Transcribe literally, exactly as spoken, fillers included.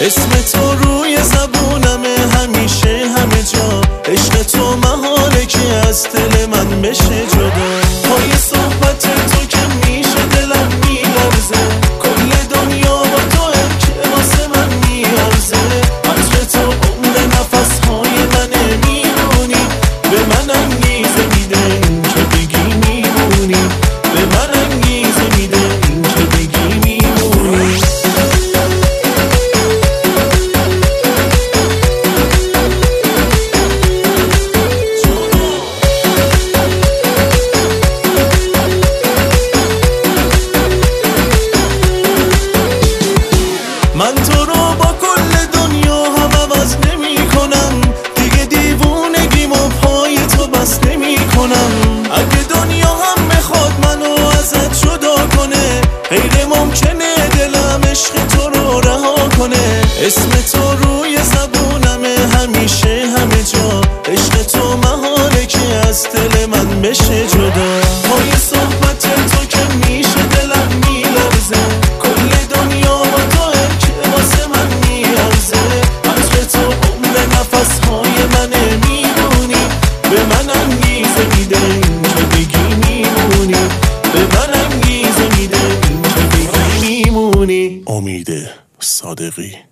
اسم تو روی زبونمه همیشه همه جا، عشق تو محاله که از دل من بشه جدا. پای صحبت تو که میشه دلم میلرزه، کل دنیا با تو که واسه من میارزه. عطر تو عمر نفسهای منه میمونی، به من انگیزه میده این که بگی میمونی، به من انگیزه میده این که بگی میمونی. من تو رو با کل دنیا هم عوض نمی کنم، دیگه دیوونگیمو پای تو بس نمی کنم. اگه دنیا هم بخواد منو ازت جدا کنه، غیر ممکنه دلم عشق تو رو رها کنه. اسم تو روی زبونمه همیشه همه جا، عشق تو محاله که از دل من بشه جدا. پای صحبت تو که میشه دلم میلرزه، کل دنیا با تو که واسه من میارزه. عطر تو عمر نفسهای منه میمونی، به من انگیزه میده این که بگی میمونی، به من انگیزه میده این که بگی میمونی. امید صادقی.